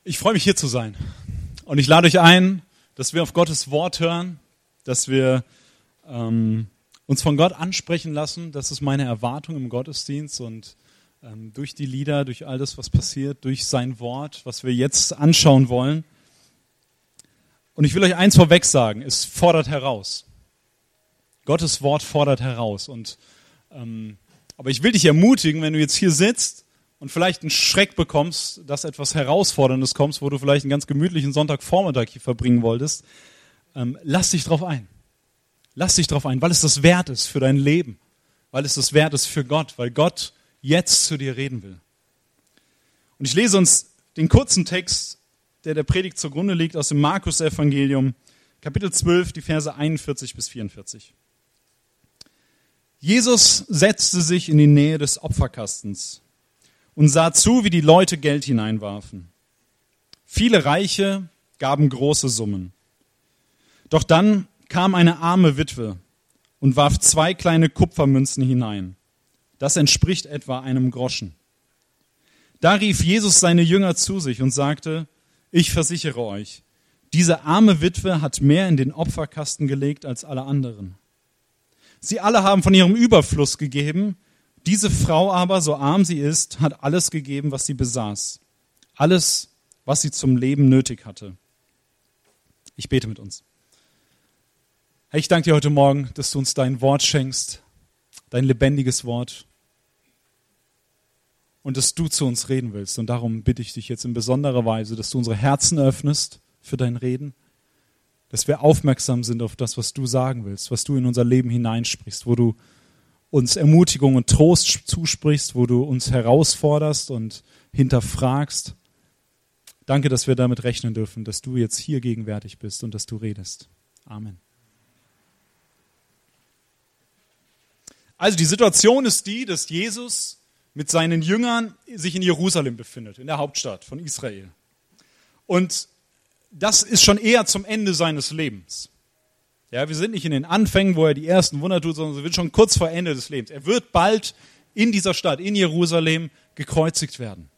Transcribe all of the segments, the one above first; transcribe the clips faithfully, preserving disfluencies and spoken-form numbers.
Ich freue mich, hier zu sein. Und ich lade euch ein, dass wir auf Gottes Wort hören, dass wir ähm, uns von Gott ansprechen lassen. Das ist meine Erwartung im Gottesdienst. Und ähm, durch die Lieder, durch all das, was passiert, durch sein Wort, was wir jetzt anschauen wollen. Und ich will euch eins vorweg sagen, es fordert heraus. Gottes Wort fordert heraus. Und, ähm, aber ich will dich ermutigen, wenn du jetzt hier sitzt und vielleicht einen Schreck bekommst, dass etwas Herausforderndes kommt, wo du vielleicht einen ganz gemütlichen Sonntagvormittag hier verbringen wolltest, ähm, lass dich drauf ein. Lass dich drauf ein, weil es das wert ist für dein Leben, weil es das wert ist für Gott, weil Gott jetzt zu dir reden will. Und ich lese uns den kurzen Text, der der Predigt zugrunde liegt, aus dem Markus-Evangelium, Kapitel zwölf, die Verse einundvierzig bis vierundvierzig. Jesus setzte sich in die Nähe des Opferkastens und sah zu, wie die Leute Geld hineinwarfen. Viele Reiche gaben große Summen. Doch dann kam eine arme Witwe und warf zwei kleine Kupfermünzen hinein. Das entspricht etwa einem Groschen. Da rief Jesus seine Jünger zu sich und sagte: Ich versichere euch, diese arme Witwe hat mehr in den Opferkasten gelegt als alle anderen. Sie alle haben von ihrem Überfluss gegeben. Diese Frau aber, so arm sie ist, hat alles gegeben, was sie besaß. Alles, was sie zum Leben nötig hatte. Ich bete mit uns. Herr, ich danke dir heute Morgen, dass du uns dein Wort schenkst, dein lebendiges Wort. Und dass du zu uns reden willst. Und darum bitte ich dich jetzt in besonderer Weise, dass du unsere Herzen öffnest für dein Reden. Dass wir aufmerksam sind auf das, was du sagen willst, was du in unser Leben hineinsprichst, wo du uns Ermutigung und Trost zusprichst, wo du uns herausforderst und hinterfragst. Danke, dass wir damit rechnen dürfen, dass du jetzt hier gegenwärtig bist und dass du redest. Amen. Also die Situation ist die, dass Jesus mit seinen Jüngern sich in Jerusalem befindet, in der Hauptstadt von Israel. Und das ist schon eher zum Ende seines Lebens. Ja, wir sind nicht in den Anfängen, wo er die ersten Wunder tut, sondern wir sind schon kurz vor Ende des Lebens. Er wird bald in dieser Stadt, in Jerusalem, gekreuzigt werden.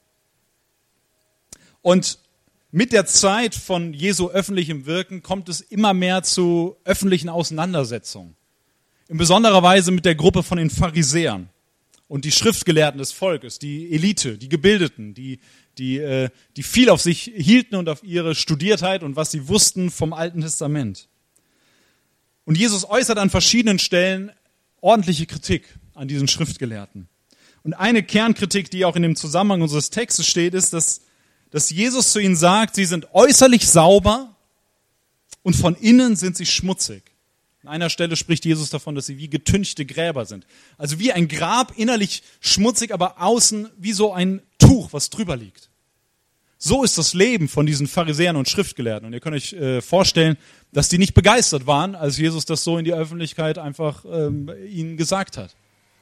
Und mit der Zeit von Jesu öffentlichem Wirken kommt es immer mehr zu öffentlichen Auseinandersetzungen. In besonderer Weise mit der Gruppe von den Pharisäern und die Schriftgelehrten des Volkes, die Elite, die Gebildeten, die, die, äh, die viel auf sich hielten und auf ihre Studiertheit und was sie wussten vom Alten Testament. Und Jesus äußert an verschiedenen Stellen ordentliche Kritik an diesen Schriftgelehrten. Und eine Kernkritik, die auch in dem Zusammenhang unseres Textes steht, ist, dass, dass Jesus zu ihnen sagt, sie sind äußerlich sauber und von innen sind sie schmutzig. An einer Stelle spricht Jesus davon, dass sie wie getünchte Gräber sind. Also wie ein Grab, innerlich schmutzig, aber außen wie so ein Tuch, was drüber liegt. So ist das Leben von diesen Pharisäern und Schriftgelehrten. Und ihr könnt euch äh, vorstellen, dass die nicht begeistert waren, als Jesus das so in die Öffentlichkeit einfach ähm, ihnen gesagt hat.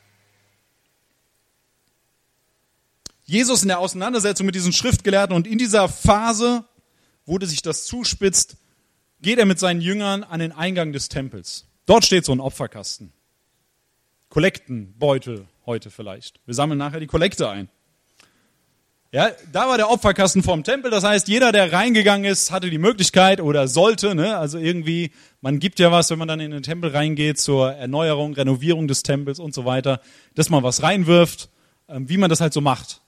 Jesus in der Auseinandersetzung mit diesen Schriftgelehrten und in dieser Phase, wo sich das zuspitzt, geht er mit seinen Jüngern an den Eingang des Tempels. Dort steht so ein Opferkasten. Kollektenbeutel heute vielleicht. Wir sammeln nachher die Kollekte ein. Ja, da war der Opferkasten vorm Tempel, das heißt, jeder, der reingegangen ist, hatte die Möglichkeit oder sollte, ne, also irgendwie, man gibt ja was, wenn man dann in den Tempel reingeht, zur Erneuerung, Renovierung des Tempels und so weiter, dass man was reinwirft, ähm, wie man das halt so macht.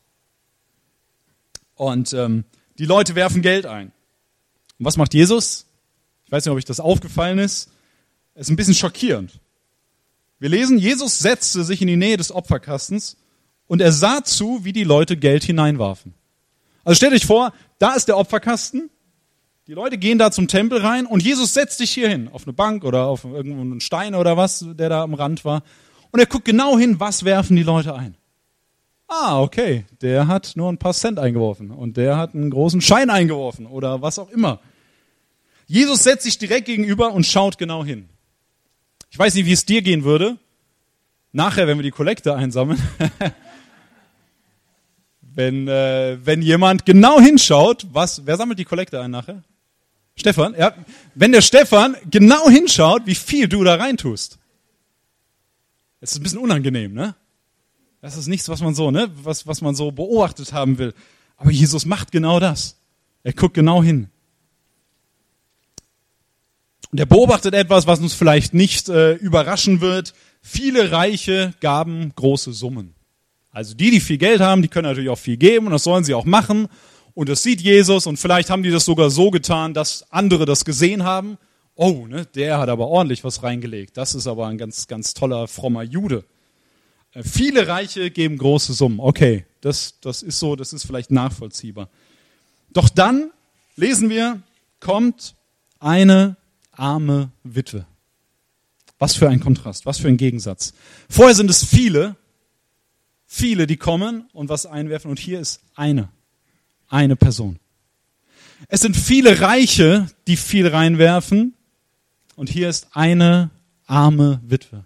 Und ähm, die Leute werfen Geld ein. Und was macht Jesus? Ich weiß nicht, ob euch das aufgefallen ist. Es ist ein bisschen schockierend. Wir lesen, Jesus setzte sich in die Nähe des Opferkastens und er sah zu, wie die Leute Geld hineinwarfen. Also stellt euch vor, da ist der Opferkasten, die Leute gehen da zum Tempel rein und Jesus setzt sich hier hin, auf eine Bank oder auf irgendwo einen Stein oder was, der da am Rand war. Und er guckt genau hin, was werfen die Leute ein. Ah, okay, der hat nur ein paar Cent eingeworfen und der hat einen großen Schein eingeworfen oder was auch immer. Jesus setzt sich direkt gegenüber und schaut genau hin. Ich weiß nicht, wie es dir gehen würde, nachher, wenn wir die Kollekte einsammeln, wenn, äh, wenn jemand genau hinschaut, was, wer sammelt die Kollekte ein nachher? Stefan, ja. Wenn der Stefan genau hinschaut, wie viel du da reintust. Das ist ein bisschen unangenehm, ne? Das ist nichts, was man so, ne, was, was man so beobachtet haben will. Aber Jesus macht genau das. Er guckt genau hin. Und er beobachtet etwas, was uns vielleicht nicht äh, überraschen wird. Viele Reiche gaben große Summen. Also die, die viel Geld haben, die können natürlich auch viel geben und das sollen sie auch machen. Und das sieht Jesus und vielleicht haben die das sogar so getan, dass andere das gesehen haben. Oh, ne, der hat aber ordentlich was reingelegt. Das ist aber ein ganz, ganz toller, frommer Jude. Äh, viele Reiche geben große Summen. Okay, das, das ist so, das ist vielleicht nachvollziehbar. Doch dann, lesen wir, kommt eine arme Witwe. Was für ein Kontrast, was für ein Gegensatz. Vorher sind es viele, viele, die kommen und was einwerfen und hier ist eine, eine Person. Es sind viele Reiche, die viel reinwerfen und hier ist eine arme Witwe.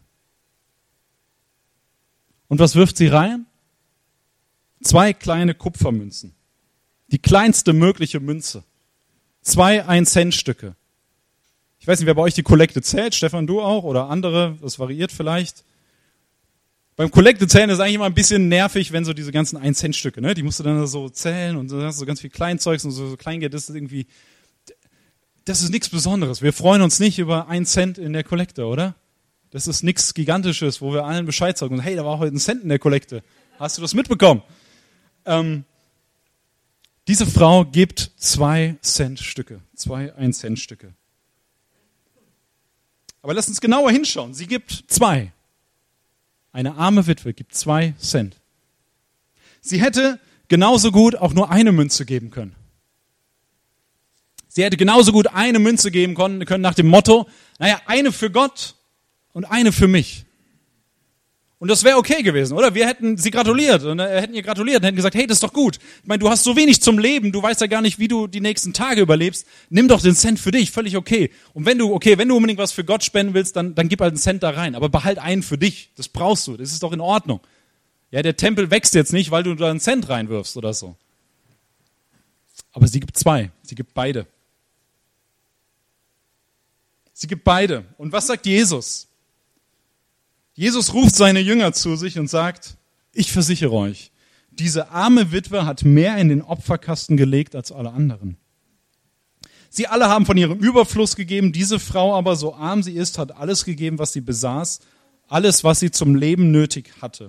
Und was wirft sie rein? Zwei kleine Kupfermünzen. Die kleinste mögliche Münze. Zwei Ein-Cent-Stücke. Ich weiß nicht, wer bei euch die Kollekte zählt. Stefan, du auch oder andere. Das variiert vielleicht. Beim Kollekte zählen ist eigentlich immer ein bisschen nervig, wenn so diese ganzen Ein-Cent-Stücke, ne, die musst du dann so zählen und dann hast du so ganz viel Kleinzeugs und so, so Kleingeld. Das ist irgendwie, das ist nichts Besonderes. Wir freuen uns nicht über einen Cent in der Kollekte, oder? Das ist nichts Gigantisches, wo wir allen Bescheid sagen. Und hey, da war heute ein Cent in der Kollekte. Hast du das mitbekommen? Ähm, diese Frau gibt zwei Cent Stücke, zwei Ein-Cent Stücke. Aber lass uns genauer hinschauen. Sie gibt zwei. Eine arme Witwe gibt zwei Cent. Sie hätte genauso gut auch nur eine Münze geben können. Sie hätte genauso gut eine Münze geben können nach dem Motto, naja, eine für Gott und eine für mich. Und das wäre okay gewesen, oder? Wir hätten sie gratuliert und äh, hätten ihr gratuliert und hätten gesagt, hey, das ist doch gut. Ich meine, du hast so wenig zum Leben, du weißt ja gar nicht, wie du die nächsten Tage überlebst. Nimm doch den Cent für dich, völlig okay. Und wenn du, okay, wenn du unbedingt was für Gott spenden willst, dann, dann gib halt einen Cent da rein. Aber behalt einen für dich. Das brauchst du. Das ist doch in Ordnung. Ja, der Tempel wächst jetzt nicht, weil du da einen Cent reinwirfst oder so. Aber sie gibt zwei. Sie gibt beide. Sie gibt beide. Und was sagt Jesus? Jesus ruft seine Jünger zu sich und sagt, ich versichere euch, diese arme Witwe hat mehr in den Opferkasten gelegt als alle anderen. Sie alle haben von ihrem Überfluss gegeben, diese Frau aber, so arm sie ist, hat alles gegeben, was sie besaß, alles, was sie zum Leben nötig hatte.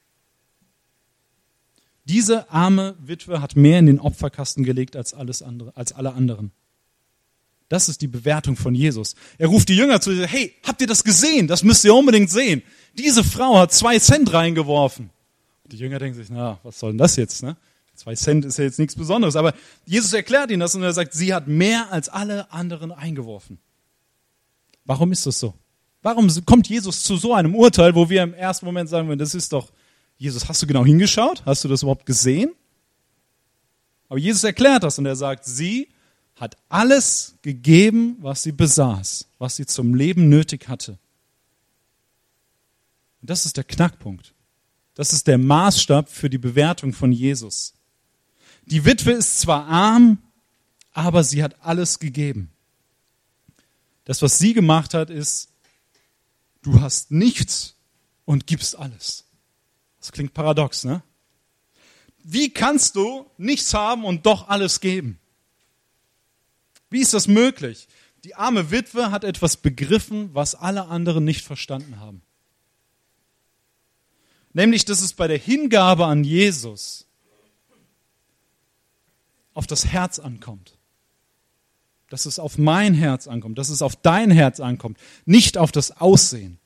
Diese arme Witwe hat mehr in den Opferkasten gelegt als alles andere, als alle anderen. Das ist die Bewertung von Jesus. Er ruft die Jünger zu, hey, habt ihr das gesehen? Das müsst ihr unbedingt sehen. Diese Frau hat zwei Cent reingeworfen. Die Jünger denken sich, na, was soll denn das jetzt? Ne? Zwei Cent ist ja jetzt nichts Besonderes. Aber Jesus erklärt ihnen das und er sagt, sie hat mehr als alle anderen eingeworfen. Warum ist das so? Warum kommt Jesus zu so einem Urteil, wo wir im ersten Moment sagen, das ist doch, Jesus, hast du genau hingeschaut? Hast du das überhaupt gesehen? Aber Jesus erklärt das und er sagt, sie hat alles gegeben, was sie besaß, was sie zum Leben nötig hatte. Und das ist der Knackpunkt. Das ist der Maßstab für die Bewertung von Jesus. Die Witwe ist zwar arm, aber sie hat alles gegeben. Das, was sie gemacht hat, ist, du hast nichts und gibst alles. Das klingt paradox, ne? Wie kannst du nichts haben und doch alles geben? Wie ist das möglich? Die arme Witwe hat etwas begriffen, was alle anderen nicht verstanden haben. Nämlich, dass es bei der Hingabe an Jesus auf das Herz ankommt. Dass es auf mein Herz ankommt, dass es auf dein Herz ankommt, nicht auf das Aussehen.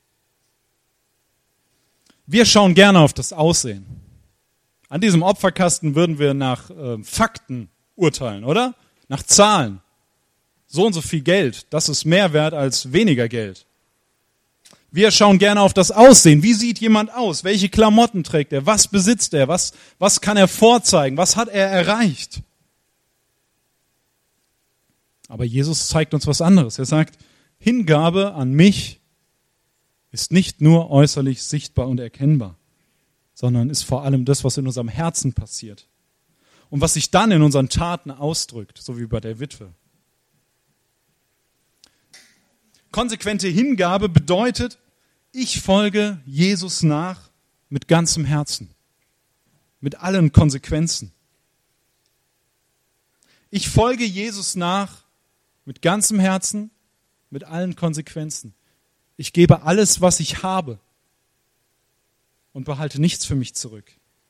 Wir schauen gerne auf das Aussehen. An diesem Opferkasten würden wir nach äh, Fakten urteilen, oder? Nach Zahlen. So und so viel Geld, das ist mehr wert als weniger Geld. Wir schauen gerne auf das Aussehen. Wie sieht jemand aus? Welche Klamotten trägt er? Was besitzt er? Was, was kann er vorzeigen? Was hat er erreicht? Aber Jesus zeigt uns was anderes. Er sagt, Hingabe an mich ist nicht nur äußerlich sichtbar und erkennbar, sondern ist vor allem das, was in unserem Herzen passiert. Und was sich dann in unseren Taten ausdrückt, so wie bei der Witwe. Konsequente Hingabe bedeutet, ich folge Jesus nach mit ganzem Herzen, mit allen Konsequenzen. Ich folge Jesus nach mit ganzem Herzen, mit allen Konsequenzen. Ich gebe alles, was ich habe und behalte nichts für mich zurück.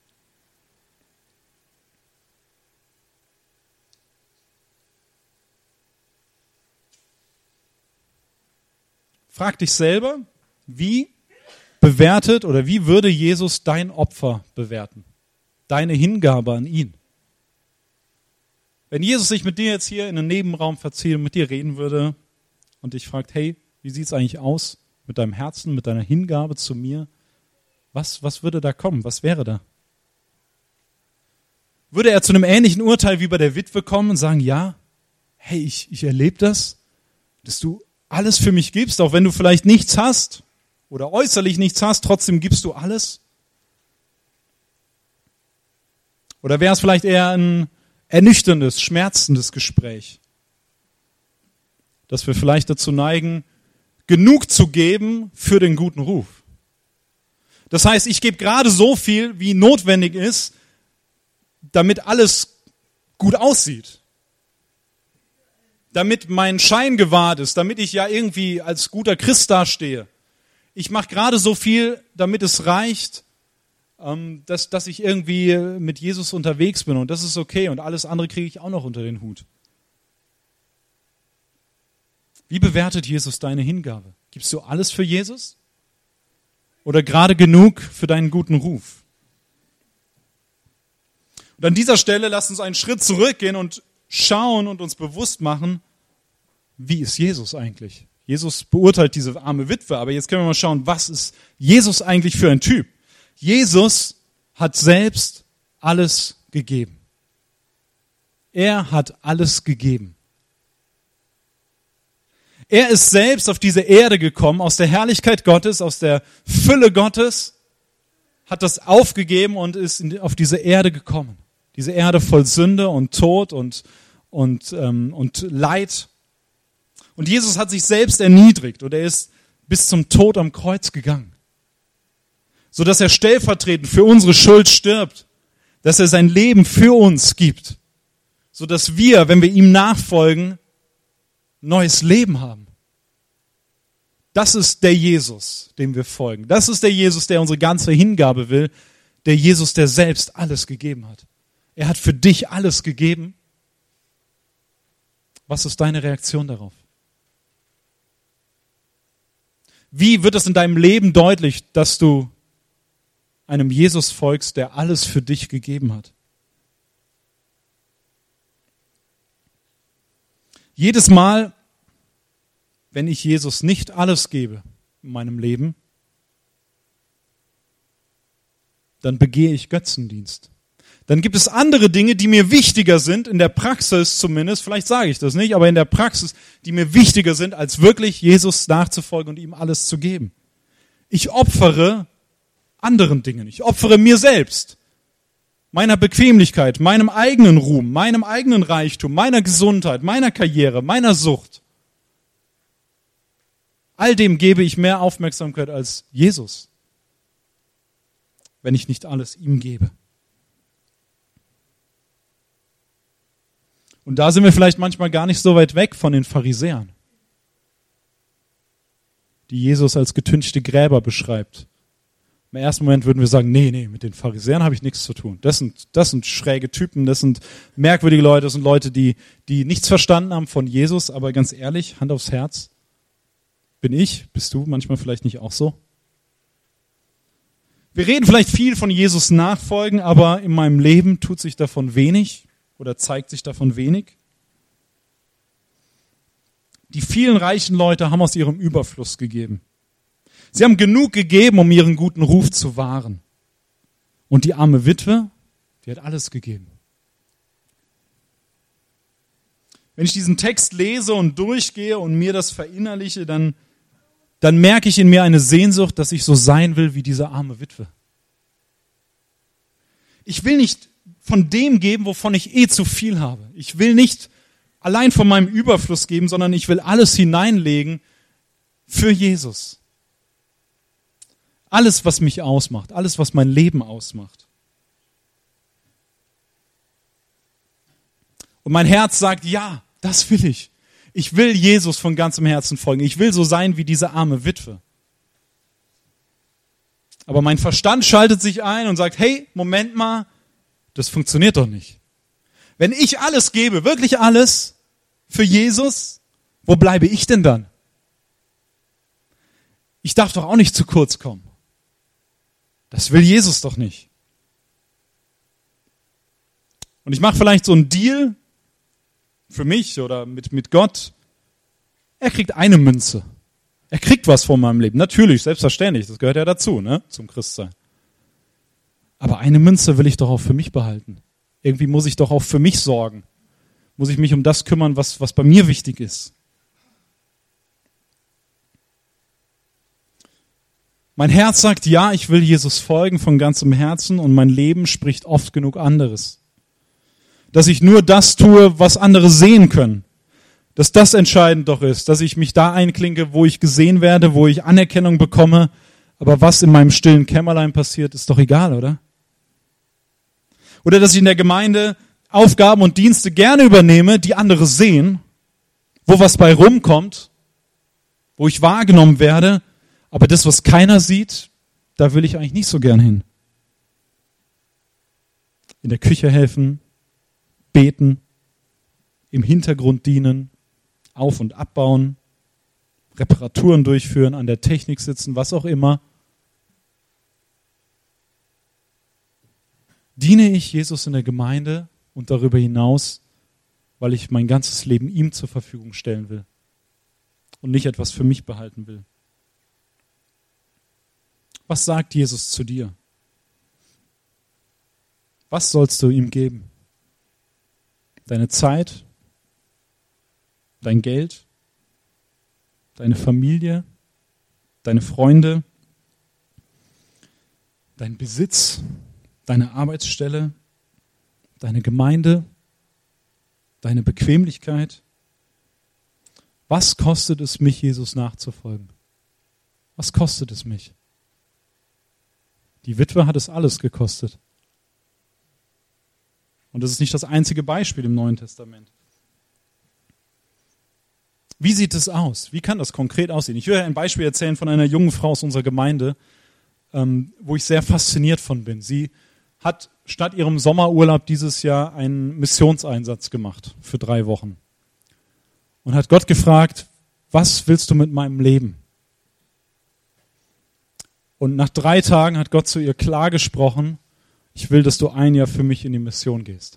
Frag dich selber, wie bewertet oder wie würde Jesus dein Opfer bewerten? Deine Hingabe an ihn. Wenn Jesus sich mit dir jetzt hier in einen Nebenraum verzieht und mit dir reden würde und dich fragt, hey, wie sieht es eigentlich aus mit deinem Herzen, mit deiner Hingabe zu mir? Was, was würde da kommen? Was wäre da? Würde er zu einem ähnlichen Urteil wie bei der Witwe kommen und sagen, ja, hey, ich, ich erlebe das, dass du alles für mich gibst, auch wenn du vielleicht nichts hast oder äußerlich nichts hast, trotzdem gibst du alles? Oder wäre es vielleicht eher ein ernüchterndes, schmerzendes Gespräch, dass wir vielleicht dazu neigen, genug zu geben für den guten Ruf? Das heißt, ich gebe gerade so viel, wie notwendig ist, damit alles gut aussieht. Damit mein Schein gewahrt ist, damit ich ja irgendwie als guter Christ dastehe. Ich mache gerade so viel, damit es reicht, ähm, dass, dass ich irgendwie mit Jesus unterwegs bin und das ist okay und alles andere kriege ich auch noch unter den Hut. Wie bewertet Jesus deine Hingabe? Gibst du alles für Jesus? Oder gerade genug für deinen guten Ruf? Und an dieser Stelle lasst uns einen Schritt zurückgehen und schauen und uns bewusst machen, wie ist Jesus eigentlich? Jesus beurteilt diese arme Witwe, aber jetzt können wir mal schauen, was ist Jesus eigentlich für ein Typ? Jesus hat selbst alles gegeben. Er hat alles gegeben. Er ist selbst auf diese Erde gekommen, aus der Herrlichkeit Gottes, aus der Fülle Gottes, hat das aufgegeben und ist auf diese Erde gekommen. Diese Erde voll Sünde und Tod und, und, ähm, und Leid. Und Jesus hat sich selbst erniedrigt und er ist bis zum Tod am Kreuz gegangen. Sodass er stellvertretend für unsere Schuld stirbt. Dass er sein Leben für uns gibt. Sodass wir, wenn wir ihm nachfolgen, neues Leben haben. Das ist der Jesus, dem wir folgen. Das ist der Jesus, der unsere ganze Hingabe will. Der Jesus, der selbst alles gegeben hat. Er hat für dich alles gegeben. Was ist deine Reaktion darauf? Wie wird es in deinem Leben deutlich, dass du einem Jesus folgst, der alles für dich gegeben hat? Jedes Mal, wenn ich Jesus nicht alles gebe in meinem Leben, dann begehe ich Götzendienst. Dann gibt es andere Dinge, die mir wichtiger sind, in der Praxis zumindest, vielleicht sage ich das nicht, aber in der Praxis, die mir wichtiger sind, als wirklich Jesus nachzufolgen und ihm alles zu geben. Ich opfere anderen Dingen. Ich opfere mir selbst, meiner Bequemlichkeit, meinem eigenen Ruhm, meinem eigenen Reichtum, meiner Gesundheit, meiner Karriere, meiner Sucht. All dem gebe ich mehr Aufmerksamkeit als Jesus, wenn ich nicht alles ihm gebe. Und da sind wir vielleicht manchmal gar nicht so weit weg von den Pharisäern, die Jesus als getünchte Gräber beschreibt. Im ersten Moment würden wir sagen, nee, nee, mit den Pharisäern habe ich nichts zu tun. Das sind, das sind schräge Typen, das sind merkwürdige Leute, das sind Leute, die, die nichts verstanden haben von Jesus, aber ganz ehrlich, Hand aufs Herz, bin ich, bist du manchmal vielleicht nicht auch so? Wir reden vielleicht viel von Jesus nachfolgen, aber in meinem Leben tut sich davon wenig. Oder zeigt sich davon wenig? Die vielen reichen Leute haben aus ihrem Überfluss gegeben. Sie haben genug gegeben, um ihren guten Ruf zu wahren. Und die arme Witwe, die hat alles gegeben. Wenn ich diesen Text lese und durchgehe und mir das verinnerliche, dann, dann merke ich in mir eine Sehnsucht, dass ich so sein will wie diese arme Witwe. Ich will nicht von dem geben, wovon ich eh zu viel habe. Ich will nicht allein von meinem Überfluss geben, sondern ich will alles hineinlegen für Jesus. Alles, was mich ausmacht, alles, was mein Leben ausmacht. Und mein Herz sagt, ja, das will ich. Ich will Jesus von ganzem Herzen folgen. Ich will so sein wie diese arme Witwe. Aber mein Verstand schaltet sich ein und sagt, hey, Moment mal, das funktioniert doch nicht. Wenn ich alles gebe, wirklich alles für Jesus, wo bleibe ich denn dann? Ich darf doch auch nicht zu kurz kommen. Das will Jesus doch nicht. Und ich mache vielleicht so einen Deal für mich oder mit, mit Gott. Er kriegt eine Münze. Er kriegt was von meinem Leben. Natürlich, selbstverständlich, das gehört ja dazu, ne, zum Christsein. Aber eine Münze will ich doch auch für mich behalten. Irgendwie muss ich doch auch für mich sorgen. Muss ich mich um das kümmern, was, was bei mir wichtig ist. Mein Herz sagt, ja, ich will Jesus folgen von ganzem Herzen und mein Leben spricht oft genug anderes. Dass ich nur das tue, was andere sehen können. Dass das entscheidend doch ist, dass ich mich da einklinke, wo ich gesehen werde, wo ich Anerkennung bekomme. Aber was in meinem stillen Kämmerlein passiert, ist doch egal, oder? Oder dass ich in der Gemeinde Aufgaben und Dienste gerne übernehme, die andere sehen, wo was bei rumkommt, wo ich wahrgenommen werde, aber das, was keiner sieht, da will ich eigentlich nicht so gern hin. In der Küche helfen, beten, im Hintergrund dienen, auf- und abbauen, Reparaturen durchführen, an der Technik sitzen, was auch immer. Diene ich Jesus in der Gemeinde und darüber hinaus, weil ich mein ganzes Leben ihm zur Verfügung stellen will und nicht etwas für mich behalten will? Was sagt Jesus zu dir? Was sollst du ihm geben? Deine Zeit? Dein Geld? Deine Familie? Deine Freunde? Dein Besitz? Deine Arbeitsstelle? Deine Gemeinde? Deine Bequemlichkeit? Was kostet es mich, Jesus nachzufolgen? Was kostet es mich? Die Witwe hat es alles gekostet. Und das ist nicht das einzige Beispiel im Neuen Testament. Wie sieht es aus? Wie kann das konkret aussehen? Ich will ein Beispiel erzählen von einer jungen Frau aus unserer Gemeinde, ähm, wo ich sehr fasziniert von bin. Sie hat statt ihrem Sommerurlaub dieses Jahr einen Missionseinsatz gemacht für drei Wochen. Und hat Gott gefragt, was willst du mit meinem Leben? Und nach drei Tagen hat Gott zu ihr klar gesprochen, ich will, dass du ein Jahr für mich in die Mission gehst.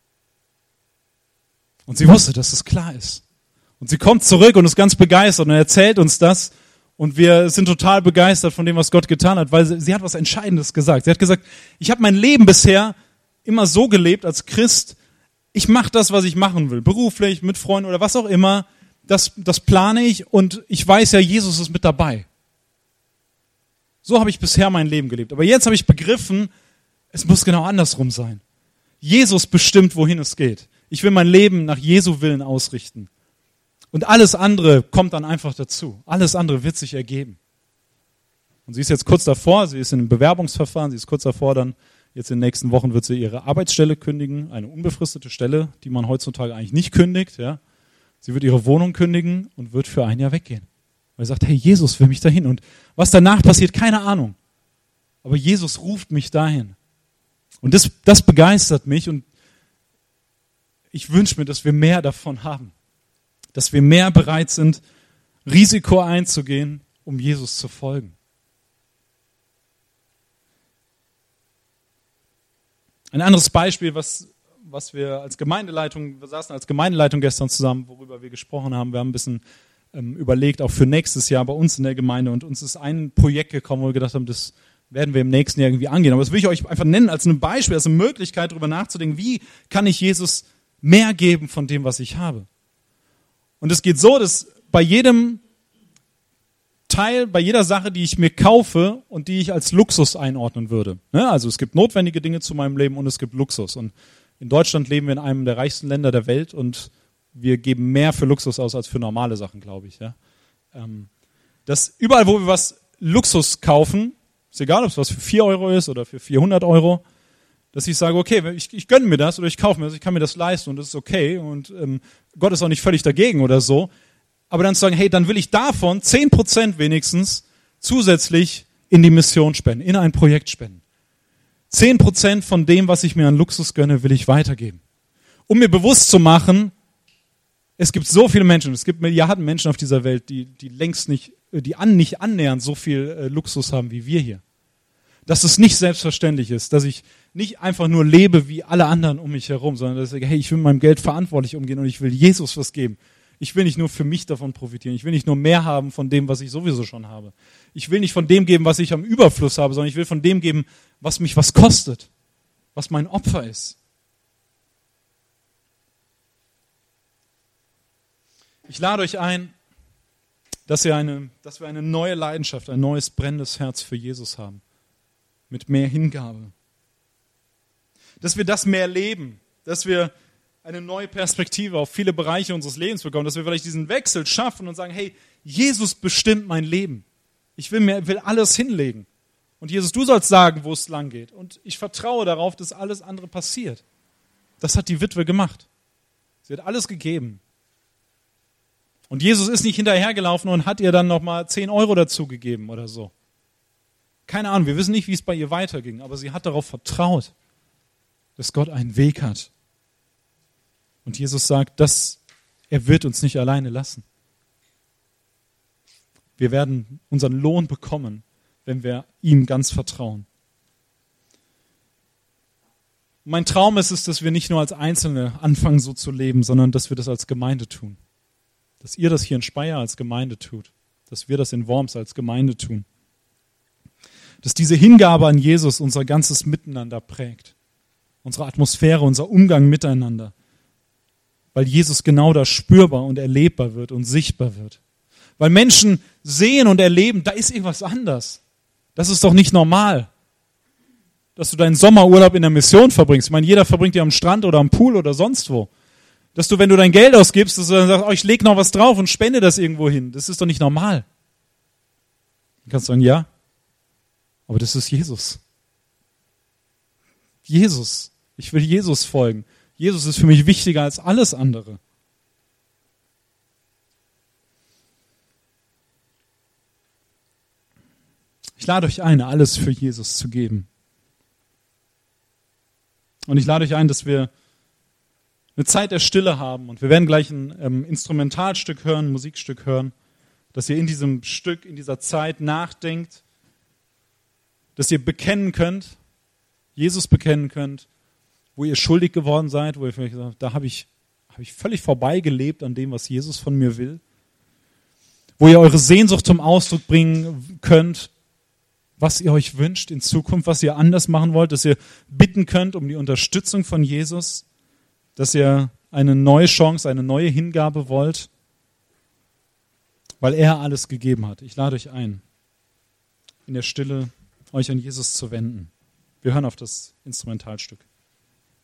Und sie wusste, dass es klar ist. Und sie kommt zurück und ist ganz begeistert und erzählt uns das. Und wir sind total begeistert von dem, was Gott getan hat, weil sie, sie hat was Entscheidendes gesagt. Sie hat gesagt, ich habe mein Leben bisher immer so gelebt als Christ, ich mache das, was ich machen will, beruflich, mit Freunden oder was auch immer, das, das plane ich und ich weiß ja, Jesus ist mit dabei. So habe ich bisher mein Leben gelebt. Aber jetzt habe ich begriffen, es muss genau andersrum sein. Jesus bestimmt, wohin es geht. Ich will mein Leben nach Jesu Willen ausrichten. Und alles andere kommt dann einfach dazu. Alles andere wird sich ergeben. Und sie ist jetzt kurz davor, sie ist in einem Bewerbungsverfahren, sie ist kurz davor, dann jetzt in den nächsten Wochen wird sie ihre Arbeitsstelle kündigen, eine unbefristete Stelle, die man heutzutage eigentlich nicht kündigt. Ja. Sie wird ihre Wohnung kündigen und wird für ein Jahr weggehen. Weil sie sagt, hey, Jesus will mich dahin. Und was danach passiert, keine Ahnung. Aber Jesus ruft mich dahin. Und das, das begeistert mich und ich wünsche mir, dass wir mehr davon haben. Dass wir mehr bereit sind, Risiko einzugehen, um Jesus zu folgen. Ein anderes Beispiel, was, was wir als Gemeindeleitung, wir saßen als Gemeindeleitung gestern zusammen, worüber wir gesprochen haben. Wir haben ein bisschen ähm, überlegt, auch für nächstes Jahr bei uns in der Gemeinde. Und uns ist ein Projekt gekommen, wo wir gedacht haben, das werden wir im nächsten Jahr irgendwie angehen. Aber das will ich euch einfach nennen als ein Beispiel, als eine Möglichkeit, darüber nachzudenken, wie kann ich Jesus mehr geben von dem, was ich habe. Und es geht so, dass bei jedem Teil, bei jeder Sache, die ich mir kaufe und die ich als Luxus einordnen würde. Ne? Also es gibt notwendige Dinge zu meinem Leben und es gibt Luxus. Und in Deutschland leben wir in einem der reichsten Länder der Welt und wir geben mehr für Luxus aus als für normale Sachen, glaube ich. Ja? Ähm, dass überall, wo wir was Luxus kaufen, ist egal, ob es was für vier Euro ist oder für vierhundert Euro, Dass ich sage, okay, ich, ich gönne mir das oder ich kaufe mir das, ich kann mir das leisten und das ist okay und ähm, Gott ist auch nicht völlig dagegen oder so. Aber dann zu sagen, hey, dann will ich davon zehn Prozent wenigstens zusätzlich in die Mission spenden, in ein Projekt spenden. zehn Prozent von dem, was ich mir an Luxus gönne, will ich weitergeben. Um mir bewusst zu machen, es gibt so viele Menschen, es gibt Milliarden Menschen auf dieser Welt, die, die längst nicht, die an, nicht annähernd so viel äh, Luxus haben wie wir hier. Dass es nicht selbstverständlich ist, dass ich nicht einfach nur lebe wie alle anderen um mich herum, sondern dass ich sage, hey, ich will mit meinem Geld verantwortlich umgehen und ich will Jesus was geben. Ich will nicht nur für mich davon profitieren. Ich will nicht nur mehr haben von dem, was ich sowieso schon habe. Ich will nicht von dem geben, was ich am Überfluss habe, sondern ich will von dem geben, was mich was kostet, was mein Opfer ist. Ich lade euch ein, dass, ihr eine, dass wir eine neue Leidenschaft, ein neues brennendes Herz für Jesus haben. Mit mehr Hingabe. Dass wir das mehr leben. Dass wir eine neue Perspektive auf viele Bereiche unseres Lebens bekommen. Dass wir vielleicht diesen Wechsel schaffen und sagen, hey, Jesus bestimmt mein Leben. Ich will mir will alles hinlegen. Und Jesus, du sollst sagen, wo es lang geht. Und ich vertraue darauf, dass alles andere passiert. Das hat die Witwe gemacht. Sie hat alles gegeben. Und Jesus ist nicht hinterhergelaufen und hat ihr dann nochmal zehn Euro dazu gegeben oder so. Keine Ahnung, wir wissen nicht, wie es bei ihr weiterging, aber sie hat darauf vertraut, dass Gott einen Weg hat. Und Jesus sagt, dass er wird uns nicht alleine lassen. Wir werden unseren Lohn bekommen, wenn wir ihm ganz vertrauen. Mein Traum ist es, dass wir nicht nur als Einzelne anfangen, so zu leben, sondern dass wir das als Gemeinde tun. Dass ihr das hier in Speyer als Gemeinde tut. Dass wir das in Worms als Gemeinde tun. Dass diese Hingabe an Jesus unser ganzes Miteinander prägt. Unsere Atmosphäre, unser Umgang miteinander. Weil Jesus genau da spürbar und erlebbar wird und sichtbar wird. Weil Menschen sehen und erleben, da ist irgendwas anders. Das ist doch nicht normal. Dass du deinen Sommerurlaub in der Mission verbringst. Ich meine, jeder verbringt ja am Strand oder am Pool oder sonst wo. Dass du, wenn du dein Geld ausgibst, dass du dann sagst, oh, ich lege noch was drauf und spende das irgendwo hin. Das ist doch nicht normal. Du kannst sagen, ja, aber das ist Jesus. Jesus. Ich will Jesus folgen. Jesus ist für mich wichtiger als alles andere. Ich lade euch ein, alles für Jesus zu geben. Und ich lade euch ein, dass wir eine Zeit der Stille haben. Und wir werden gleich ein ähm, Instrumentalstück hören, ein Musikstück hören, dass ihr in diesem Stück, in dieser Zeit nachdenkt, dass ihr bekennen könnt, Jesus bekennen könnt, wo ihr schuldig geworden seid, wo ihr vielleicht sagt, da habe ich, hab ich völlig vorbeigelebt an dem, was Jesus von mir will. Wo ihr eure Sehnsucht zum Ausdruck bringen könnt, was ihr euch wünscht in Zukunft, was ihr anders machen wollt, dass ihr bitten könnt um die Unterstützung von Jesus, dass ihr eine neue Chance, eine neue Hingabe wollt, weil er alles gegeben hat. Ich lade euch ein, in der Stille euch an Jesus zu wenden. Wir hören auf das Instrumentalstück.